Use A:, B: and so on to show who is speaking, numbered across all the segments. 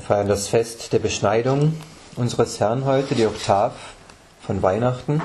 A: feiern das Fest der Beschneidung unseres Herrn heute, die Oktav von Weihnachten.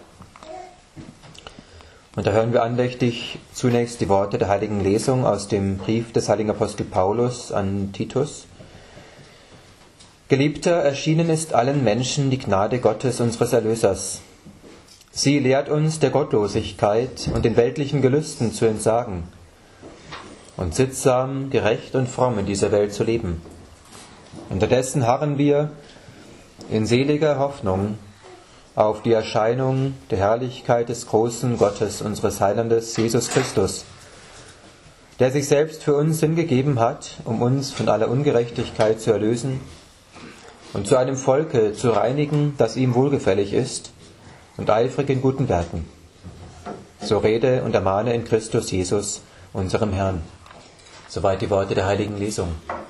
A: Und da hören wir andächtig zunächst die Worte der heiligen Lesung aus dem Brief des heiligen Apostel Paulus an Titus. Geliebter, erschienen ist allen Menschen die Gnade Gottes, unseres Erlösers. Sie lehrt uns, der Gottlosigkeit und den weltlichen Gelüsten zu entsagen und sittsam, gerecht und fromm in dieser Welt zu leben. Unterdessen harren wir in seliger Hoffnung auf die Erscheinung der Herrlichkeit des großen Gottes, unseres Heilandes, Jesus Christus, der sich selbst für uns hingegeben hat, um uns von aller Ungerechtigkeit zu erlösen und zu einem Volke zu reinigen, das ihm wohlgefällig ist und eifrig in guten Werken. So rede und ermahne in Christus Jesus, unserem Herrn. Soweit die Worte der heiligen Lesung.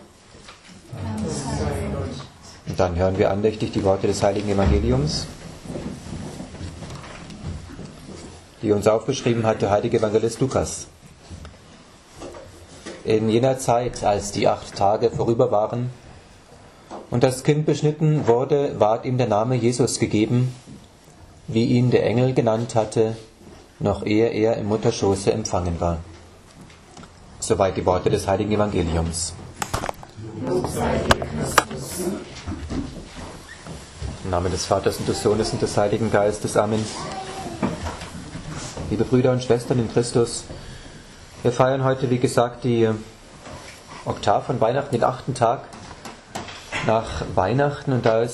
A: Und dann hören wir andächtig die Worte des heiligen Evangeliums, die uns aufgeschrieben hat der heilige Evangelist Lukas. In jener Zeit, als die 8 Tage vorüber waren und das Kind beschnitten wurde, ward ihm der Name Jesus gegeben, wie ihn der Engel genannt hatte, noch ehe er im Mutterschoße empfangen war. Soweit die Worte des heiligen Evangeliums. Im Namen des Vaters und des Sohnes und des Heiligen Geistes. Amen. Liebe Brüder und Schwestern in Christus, wir feiern heute, wie gesagt, die Oktav von Weihnachten, den 8. Tag nach Weihnachten. Und da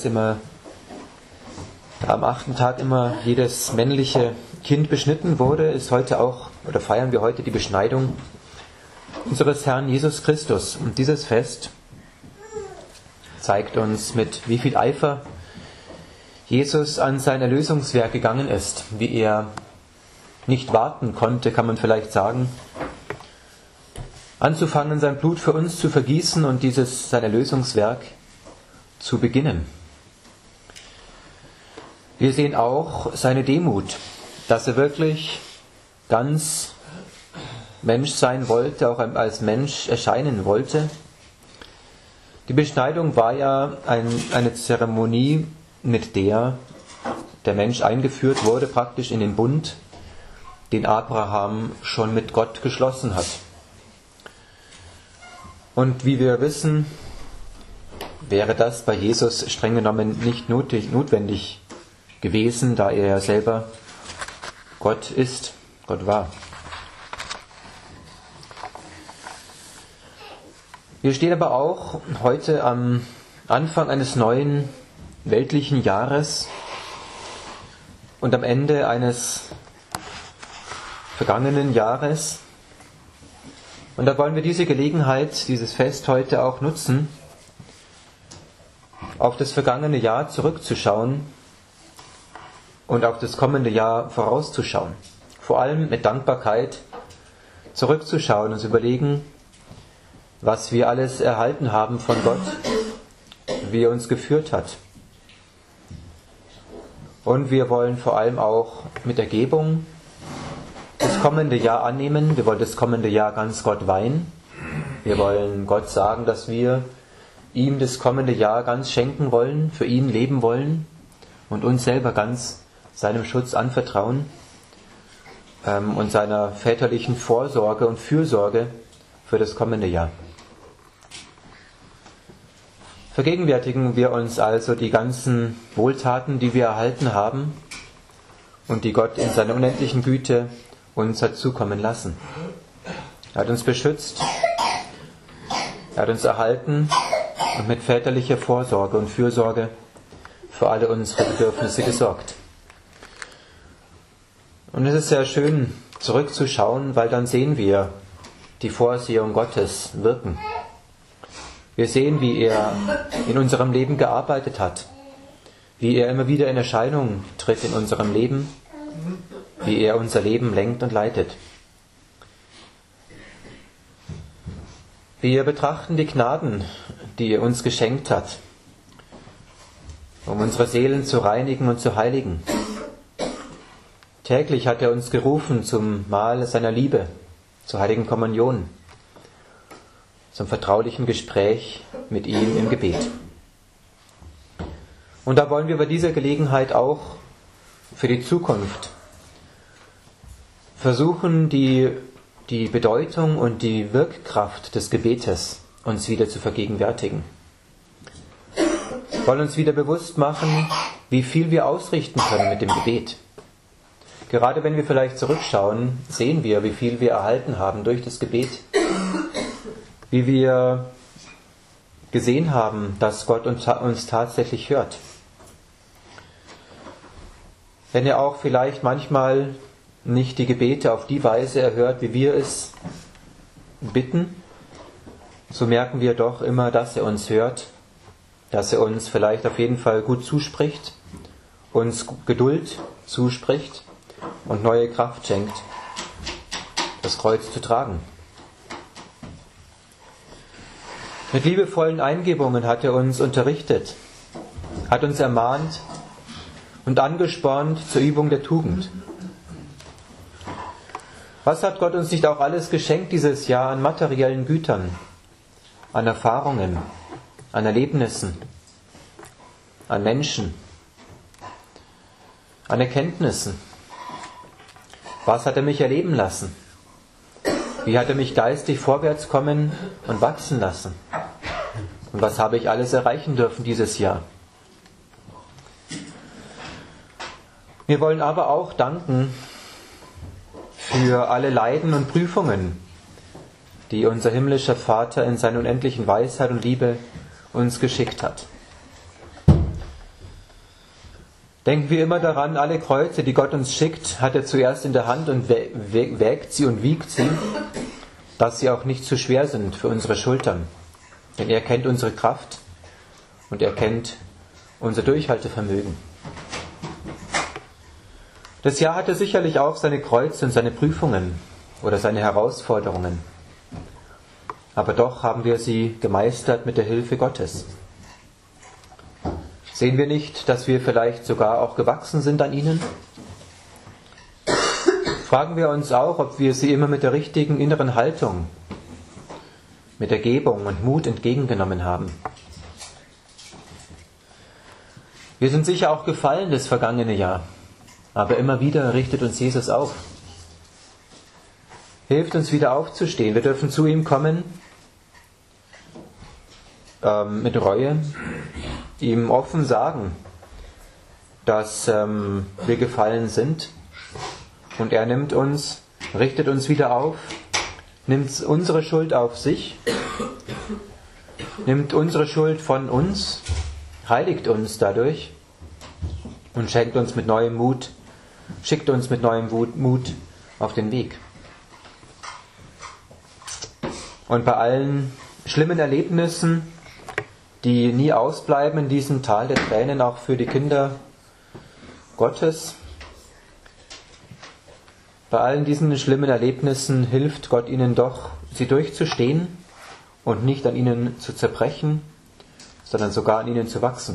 A: am 8. Tag immer jedes männliche Kind beschnitten wurde, ist heute auch, oder feiern wir heute die Beschneidung unseres Herrn Jesus Christus. Und dieses Fest zeigt uns, mit wie viel Eifer Jesus an sein Erlösungswerk gegangen ist, wie er nicht warten konnte, kann man vielleicht sagen, anzufangen, sein Blut für uns zu vergießen und sein Erlösungswerk zu beginnen. Wir sehen auch seine Demut, dass er wirklich ganz Mensch sein wollte, auch als Mensch erscheinen wollte. Die Beschneidung war ja eine Zeremonie, mit der der Mensch eingeführt wurde, praktisch in den Bund, den Abraham schon mit Gott geschlossen hat. Und wie wir wissen, wäre das bei Jesus streng genommen nicht notwendig gewesen, da er ja selber Gott ist, Gott war. Wir stehen aber auch heute am Anfang eines neuen weltlichen Jahres und am Ende eines vergangenen Jahres. Und da wollen wir diese Gelegenheit, dieses Fest heute auch nutzen, auf das vergangene Jahr zurückzuschauen und auf das kommende Jahr vorauszuschauen. Vor allem mit Dankbarkeit zurückzuschauen und zu überlegen, was wir alles erhalten haben von Gott, wie er uns geführt hat. Und wir wollen vor allem auch mit Ergebung das kommende Jahr annehmen. Wir wollen das kommende Jahr ganz Gott weihen. Wir wollen Gott sagen, dass wir ihm das kommende Jahr ganz schenken wollen, für ihn leben wollen und uns selber ganz seinem Schutz anvertrauen und seiner väterlichen Vorsorge und Fürsorge für das kommende Jahr. Vergegenwärtigen wir uns also die ganzen Wohltaten, die wir erhalten haben und die Gott in seiner unendlichen Güte uns hat zukommen lassen. Er hat uns beschützt, er hat uns erhalten und mit väterlicher Vorsorge und Fürsorge für alle unsere Bedürfnisse gesorgt. Und es ist sehr schön zurückzuschauen, weil dann sehen wir die Vorsehung Gottes wirken. Wir sehen, wie er in unserem Leben gearbeitet hat, wie er immer wieder in Erscheinung tritt in unserem Leben, wie er unser Leben lenkt und leitet. Wir betrachten die Gnaden, die er uns geschenkt hat, um unsere Seelen zu reinigen und zu heiligen. Täglich hat er uns gerufen zum Mahl seiner Liebe, zur heiligen Kommunion, zum vertraulichen Gespräch mit ihm im Gebet. Und da wollen wir bei dieser Gelegenheit auch für die Zukunft versuchen, die Bedeutung und die Wirkkraft des Gebetes uns wieder zu vergegenwärtigen. Wir wollen uns wieder bewusst machen, wie viel wir ausrichten können mit dem Gebet. Gerade wenn wir vielleicht zurückschauen, sehen wir, wie viel wir erhalten haben durch das Gebet. Wie wir gesehen haben, dass Gott uns tatsächlich hört. Wenn er auch vielleicht manchmal nicht die Gebete auf die Weise erhört, wie wir es bitten, so merken wir doch immer, dass er uns hört, dass er uns vielleicht auf jeden Fall gut zuspricht, uns Geduld zuspricht und neue Kraft schenkt, das Kreuz zu tragen. Mit liebevollen Eingebungen hat er uns unterrichtet, hat uns ermahnt und angespornt zur Übung der Tugend. Was hat Gott uns nicht auch alles geschenkt dieses Jahr an materiellen Gütern, an Erfahrungen, an Erlebnissen, an Menschen, an Erkenntnissen? Was hat er mich erleben lassen? Wie hat er mich geistig vorwärts kommen und wachsen lassen? Und was habe ich alles erreichen dürfen dieses Jahr? Wir wollen aber auch danken für alle Leiden und Prüfungen, die unser himmlischer Vater in seiner unendlichen Weisheit und Liebe uns geschickt hat. Denken wir immer daran, alle Kreuze, die Gott uns schickt, hat er zuerst in der Hand und wägt sie und wiegt sie, dass sie auch nicht zu schwer sind für unsere Schultern. Denn er kennt unsere Kraft und er kennt unser Durchhaltevermögen. Das Jahr hatte sicherlich auch seine Kreuze und seine Prüfungen oder seine Herausforderungen. Aber doch haben wir sie gemeistert mit der Hilfe Gottes. Sehen wir nicht, dass wir vielleicht sogar auch gewachsen sind an ihnen? Fragen wir uns auch, ob wir sie immer mit der richtigen inneren Haltung, mit Ergebung und Mut entgegengenommen haben. Wir sind sicher auch gefallen das vergangene Jahr, aber immer wieder richtet uns Jesus auf. Hilft uns wieder aufzustehen. Wir dürfen zu ihm kommen, mit Reue, ihm offen sagen, dass wir gefallen sind. Und er nimmt uns, richtet uns wieder auf, nimmt unsere Schuld auf sich, nimmt unsere Schuld von uns, heiligt uns dadurch und schenkt uns mit neuem Mut, schickt uns mit neuem Mut auf den Weg. Und bei allen schlimmen Erlebnissen, die nie ausbleiben in diesem Tal der Tränen, auch für die Kinder Gottes, bei allen diesen schlimmen Erlebnissen hilft Gott ihnen doch, sie durchzustehen und nicht an ihnen zu zerbrechen, sondern sogar an ihnen zu wachsen.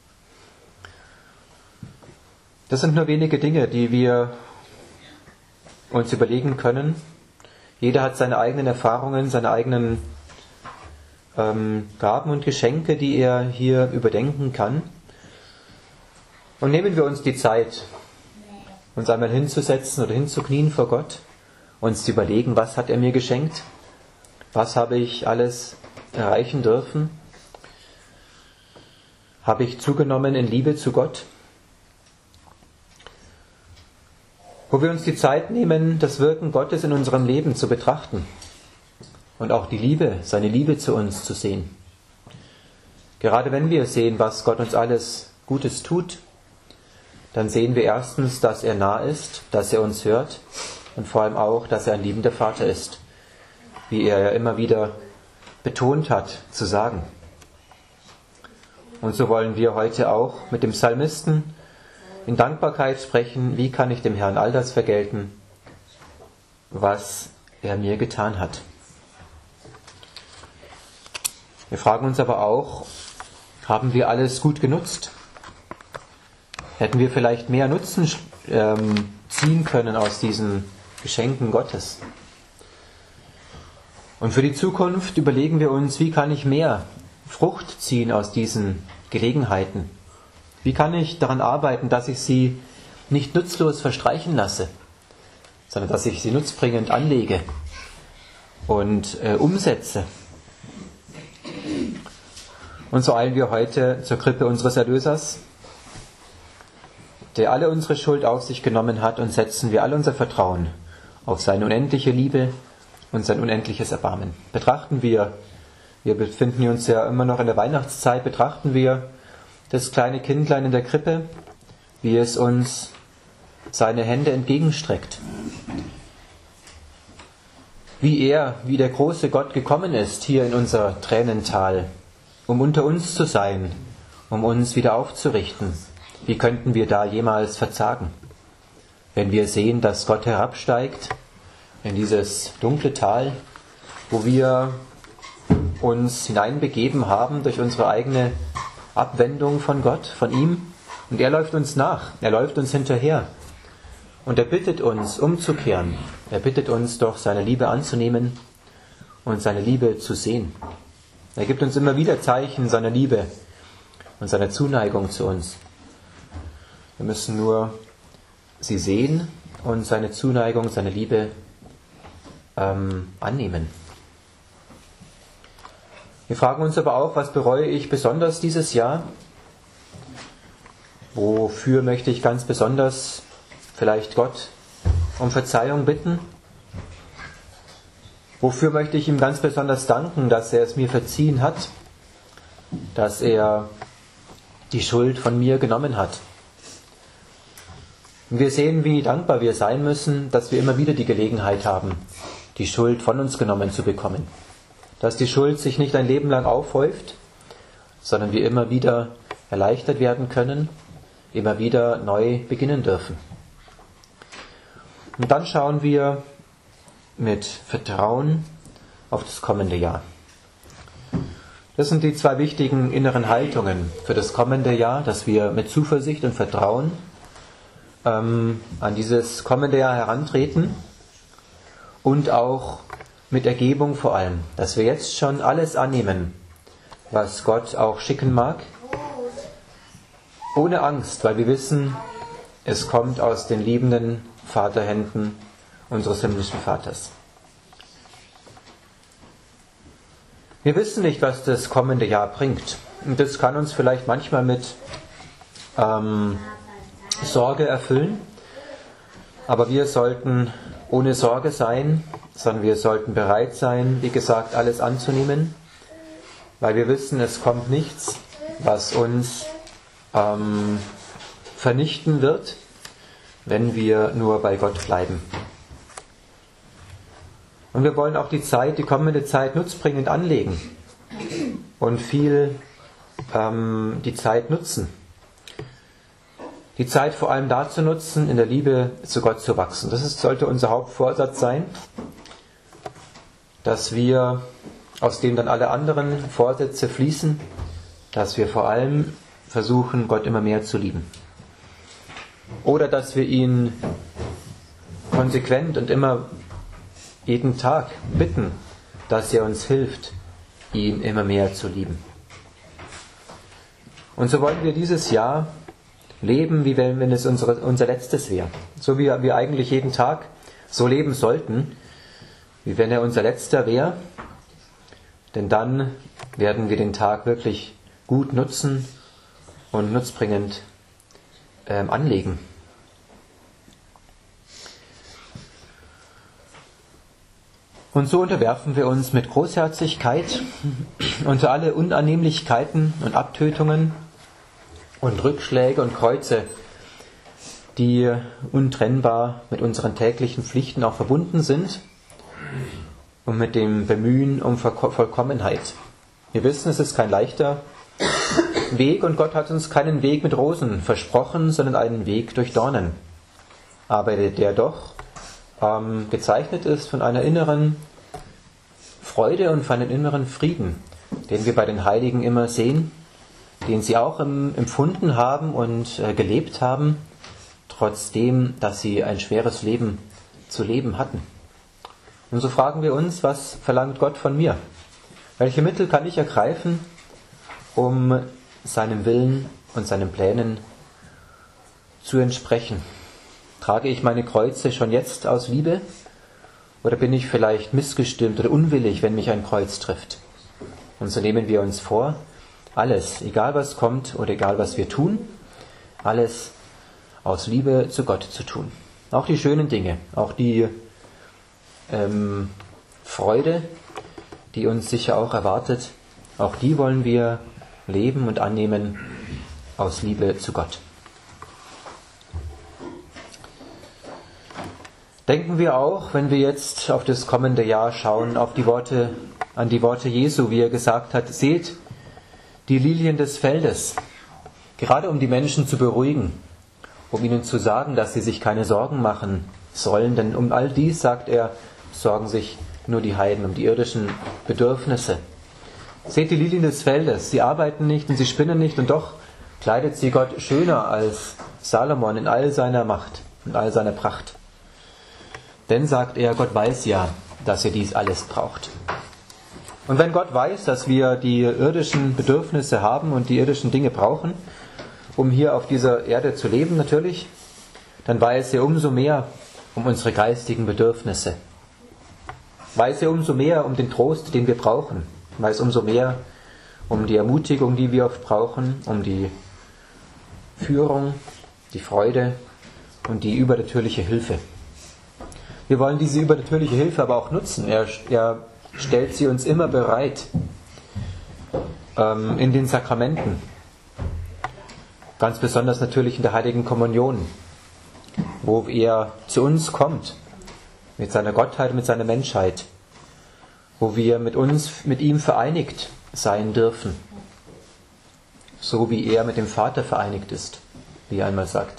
A: Das sind nur wenige Dinge, die wir uns überlegen können. Jeder hat seine eigenen Erfahrungen, seine eigenen Gaben und Geschenke, die er hier überdenken kann. Und nehmen wir uns die Zeit, uns einmal hinzusetzen oder hinzuknien vor Gott, uns zu überlegen, was hat er mir geschenkt, was habe ich alles erreichen dürfen, habe ich zugenommen in Liebe zu Gott, wo wir uns die Zeit nehmen, das Wirken Gottes in unserem Leben zu betrachten und auch die Liebe, seine Liebe zu uns zu sehen. Gerade wenn wir sehen, was Gott uns alles Gutes tut, dann sehen wir erstens, dass er nah ist, dass er uns hört und vor allem auch, dass er ein liebender Vater ist, wie er ja immer wieder betont hat zu sagen. Und so wollen wir heute auch mit dem Psalmisten in Dankbarkeit sprechen, wie kann ich dem Herrn all das vergelten, was er mir getan hat. Wir fragen uns aber auch, haben wir alles gut genutzt? Hätten wir vielleicht mehr Nutzen ziehen können aus diesen Geschenken Gottes? Und für die Zukunft überlegen wir uns, wie kann ich mehr Frucht ziehen aus diesen Gelegenheiten? Wie kann ich daran arbeiten, dass ich sie nicht nutzlos verstreichen lasse, sondern dass ich sie nutzbringend anlege und umsetze? Und so eilen wir heute zur Krippe unseres Erlösers, der alle unsere Schuld auf sich genommen hat, und setzen wir all unser Vertrauen auf seine unendliche Liebe und sein unendliches Erbarmen. Wir befinden uns ja immer noch in der Weihnachtszeit, betrachten wir das kleine Kindlein in der Krippe, wie es uns seine Hände entgegenstreckt. Wie der große Gott gekommen ist hier in unser Tränental, um unter uns zu sein, um uns wieder aufzurichten. Wie könnten wir da jemals verzagen, wenn wir sehen, dass Gott herabsteigt in dieses dunkle Tal, wo wir uns hineinbegeben haben durch unsere eigene Abwendung von Gott, von ihm, und er läuft uns nach, er läuft uns hinterher. Und er bittet uns, umzukehren. Er bittet uns doch, seine Liebe anzunehmen und seine Liebe zu sehen. Er gibt uns immer wieder Zeichen seiner Liebe und seiner Zuneigung zu uns. Wir müssen nur sie sehen und seine Zuneigung, seine Liebe annehmen. Wir fragen uns aber auch, was bereue ich besonders dieses Jahr? Wofür möchte ich ganz besonders vielleicht Gott um Verzeihung bitten? Wofür möchte ich ihm ganz besonders danken, dass er es mir verziehen hat, dass er die Schuld von mir genommen hat? Und wir sehen, wie dankbar wir sein müssen, dass wir immer wieder die Gelegenheit haben, die Schuld von uns genommen zu bekommen. Dass die Schuld sich nicht ein Leben lang aufhäuft, sondern wir immer wieder erleichtert werden können, immer wieder neu beginnen dürfen. Und dann schauen wir mit Vertrauen auf das kommende Jahr. Das sind die zwei wichtigen inneren Haltungen für das kommende Jahr, dass wir mit Zuversicht und Vertrauen an dieses kommende Jahr herantreten und auch mit Ergebung vor allem, dass wir jetzt schon alles annehmen, was Gott auch schicken mag, ohne Angst, weil wir wissen, es kommt aus den liebenden Vaterhänden unseres himmlischen Vaters. Wir wissen nicht, was das kommende Jahr bringt. Und das kann uns vielleicht manchmal mit Sorge erfüllen. Aber wir sollten ohne Sorge sein, sondern wir sollten bereit sein, wie gesagt, alles anzunehmen, weil wir wissen, es kommt nichts, was uns vernichten wird, wenn wir nur bei Gott bleiben. Und wir wollen auch die kommende Zeit nutzbringend anlegen und viel die Zeit nutzen. Die Zeit vor allem dazu nutzen, in der Liebe zu Gott zu wachsen. Sollte unser Hauptvorsatz sein, dass wir, aus dem dann alle anderen Vorsätze fließen, dass wir vor allem versuchen, Gott immer mehr zu lieben. Oder dass wir ihn konsequent und immer jeden Tag bitten, dass er uns hilft, ihn immer mehr zu lieben. Und so wollen wir dieses Jahr leben, wie wenn es unser letztes wäre. So wie wir eigentlich jeden Tag so leben sollten, wie wenn er unser letzter wäre. Denn dann werden wir den Tag wirklich gut nutzen und nutzbringend anlegen. Und so unterwerfen wir uns mit Großherzigkeit unter alle Unannehmlichkeiten und Abtötungen und Rückschläge und Kreuze, die untrennbar mit unseren täglichen Pflichten auch verbunden sind und mit dem Bemühen um Vollkommenheit. Wir wissen, es ist kein leichter Weg und Gott hat uns keinen Weg mit Rosen versprochen, sondern einen Weg durch Dornen. Aber der doch gezeichnet ist von einer inneren Freude und von einem inneren Frieden, den wir bei den Heiligen immer sehen, den sie auch empfunden haben und gelebt haben, trotzdem, dass sie ein schweres Leben zu leben hatten. Und so fragen wir uns, was verlangt Gott von mir? Welche Mittel kann ich ergreifen, um seinem Willen und seinen Plänen zu entsprechen? Trage ich meine Kreuze schon jetzt aus Liebe? Oder bin ich vielleicht missgestimmt oder unwillig, wenn mich ein Kreuz trifft? Und so nehmen wir uns vor, alles, egal was kommt oder egal was wir tun, alles aus Liebe zu Gott zu tun. Auch die schönen Dinge, auch die Freude, die uns sicher auch erwartet, auch die wollen wir leben und annehmen aus Liebe zu Gott. Denken wir auch, wenn wir jetzt auf das kommende Jahr schauen, an die Worte Jesu, wie er gesagt hat, seht die Lilien des Feldes, gerade um die Menschen zu beruhigen, um ihnen zu sagen, dass sie sich keine Sorgen machen sollen, denn um all dies, sagt er, sorgen sich nur die Heiden, um die irdischen Bedürfnisse. Seht die Lilien des Feldes, sie arbeiten nicht und sie spinnen nicht und doch kleidet sie Gott schöner als Salomon in all seiner Macht, in all seiner Pracht. Denn, sagt er, Gott weiß ja, dass ihr dies alles braucht. Und wenn Gott weiß, dass wir die irdischen Bedürfnisse haben und die irdischen Dinge brauchen, um hier auf dieser Erde zu leben natürlich, dann weiß er umso mehr um unsere geistigen Bedürfnisse. Weiß er umso mehr um den Trost, den wir brauchen. Weiß umso mehr um die Ermutigung, die wir oft brauchen, um die Führung, die Freude und die übernatürliche Hilfe. Wir wollen diese übernatürliche Hilfe aber auch nutzen. Er stellt sie uns immer bereit in den Sakramenten. Ganz besonders natürlich in der Heiligen Kommunion, wo er zu uns kommt, mit seiner Gottheit und mit seiner Menschheit, wo wir mit ihm vereinigt sein dürfen, so wie er mit dem Vater vereinigt ist, wie er einmal sagt.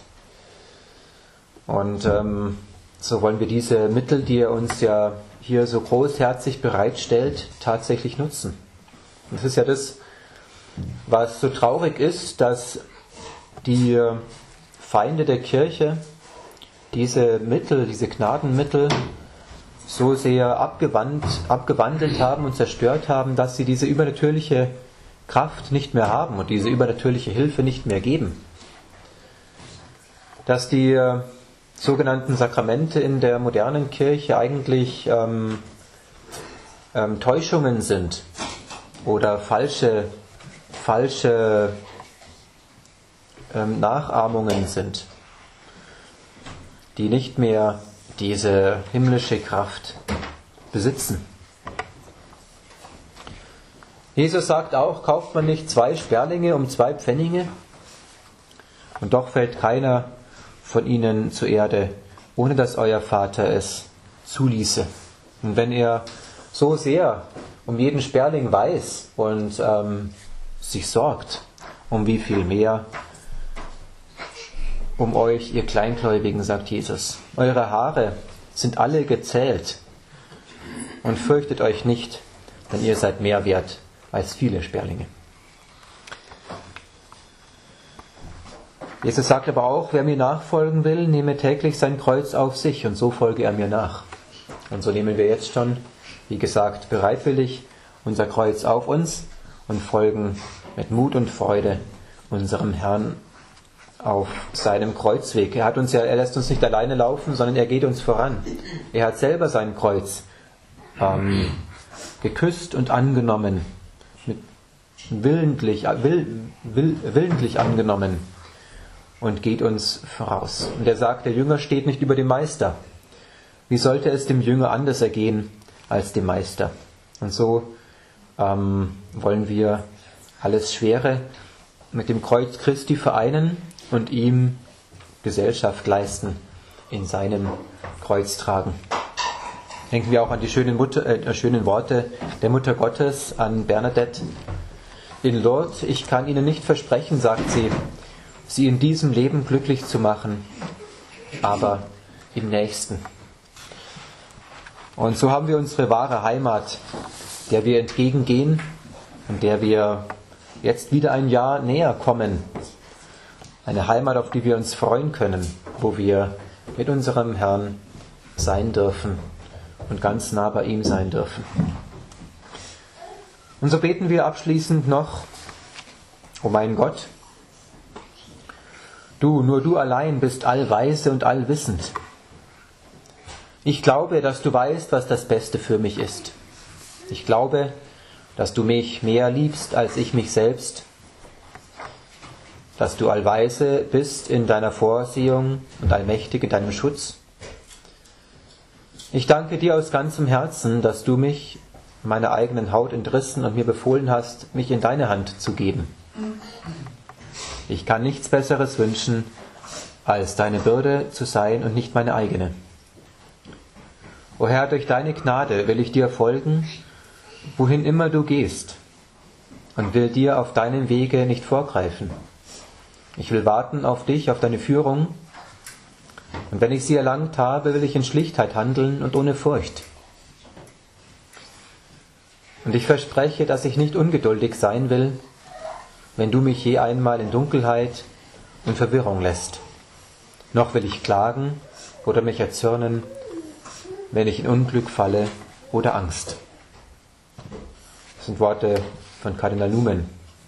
A: Und so wollen wir diese Mittel, die er uns ja hier so großherzig bereitstellt, tatsächlich nutzen. Und das ist ja das, was so traurig ist, dass die Feinde der Kirche diese Mittel, diese Gnadenmittel so sehr abgewandelt haben und zerstört haben, dass sie diese übernatürliche Kraft nicht mehr haben und diese übernatürliche Hilfe nicht mehr geben. Dass die sogenannten Sakramente in der modernen Kirche eigentlich Täuschungen sind oder falsche Nachahmungen sind, die nicht mehr diese himmlische Kraft besitzen. Jesus sagt auch, kauft man nicht 2 Sperlinge um 2 Pfennige? Und doch fällt keiner von ihnen zur Erde, ohne dass euer Vater es zuließe. Und wenn er so sehr um jeden Sperling weiß und sich sorgt, um wie viel mehr um euch, ihr Kleingläubigen, sagt Jesus. Eure Haare sind alle gezählt und fürchtet euch nicht, denn ihr seid mehr wert als viele Sperlinge. Jesus sagt aber auch, wer mir nachfolgen will, nehme täglich sein Kreuz auf sich und so folge er mir nach. Und so nehmen wir jetzt schon, wie gesagt, bereitwillig unser Kreuz auf uns und folgen mit Mut und Freude unserem Herrn auf seinem Kreuzweg. Er lässt uns nicht alleine laufen, sondern er geht uns voran. Er hat selber sein Kreuz geküsst und angenommen, willentlich angenommen und geht uns voraus. Und er sagt, der Jünger steht nicht über dem Meister. Wie sollte es dem Jünger anders ergehen als dem Meister? Und so wollen wir alles Schwere mit dem Kreuz Christi vereinen und ihm Gesellschaft leisten in seinem Kreuztragen. Denken wir auch an die schönen Worte der Mutter Gottes an Bernadette in Lourdes. Ich kann Ihnen nicht versprechen, sagt sie in diesem Leben glücklich zu machen, aber im nächsten. Und so haben wir unsere wahre Heimat, der wir entgegengehen und der wir jetzt wieder ein Jahr näher kommen. Eine Heimat, auf die wir uns freuen können, wo wir mit unserem Herrn sein dürfen und ganz nah bei ihm sein dürfen. Und so beten wir abschließend noch: O mein Gott, nur du allein bist allweise und allwissend. Ich glaube, dass du weißt, was das Beste für mich ist. Ich glaube, dass du mich mehr liebst als ich mich selbst, dass du allweise bist in deiner Vorsehung und allmächtig in deinem Schutz. Ich danke dir aus ganzem Herzen, dass du mich meiner eigenen Haut entrissen und mir befohlen hast, mich in deine Hand zu geben. Ich kann nichts Besseres wünschen, als deine Bürde zu sein und nicht meine eigene. O Herr, durch deine Gnade will ich dir folgen, wohin immer du gehst, und will dir auf deinem Wege nicht vorgreifen. Ich will warten auf dich, auf deine Führung, und wenn ich sie erlangt habe, will ich in Schlichtheit handeln und ohne Furcht. Und ich verspreche, dass ich nicht ungeduldig sein will, wenn du mich je einmal in Dunkelheit und Verwirrung lässt. Noch will ich klagen oder mich erzürnen, wenn ich in Unglück falle oder Angst. Das sind Worte von Kardinal Lumen.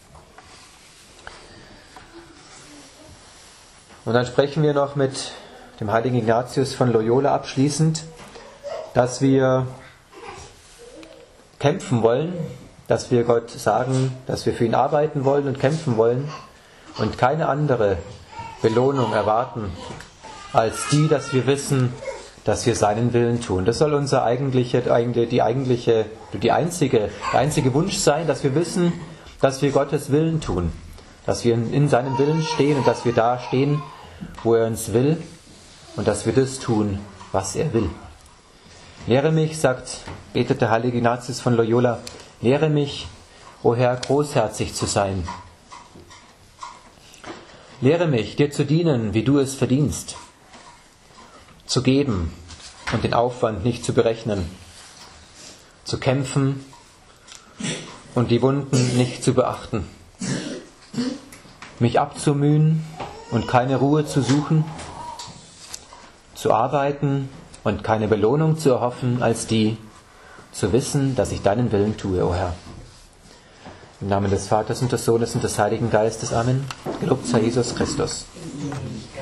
A: Und dann sprechen wir noch mit dem heiligen Ignatius von Loyola abschließend, dass wir kämpfen wollen, dass wir Gott sagen, dass wir für ihn arbeiten wollen und kämpfen wollen und keine andere Belohnung erwarten als die, dass wir wissen, dass wir seinen Willen tun. Das soll der einzige Wunsch sein, dass wir wissen, dass wir Gottes Willen tun, dass wir in seinem Willen stehen und dass wir da stehen, wo er uns will und dass wir das tun, was er will. Lehre mich, betet der heilige Ignatius von Loyola, lehre mich, o Herr, großherzig zu sein. Lehre mich, dir zu dienen, wie du es verdienst, zu geben und den Aufwand nicht zu berechnen, zu kämpfen und die Wunden nicht zu beachten, mich abzumühen und keine Ruhe zu suchen, zu arbeiten und keine Belohnung zu erhoffen als die, zu wissen, dass ich deinen Willen tue, o Herr. Im Namen des Vaters und des Sohnes und des Heiligen Geistes. Amen. Gelobt sei Jesus Christus.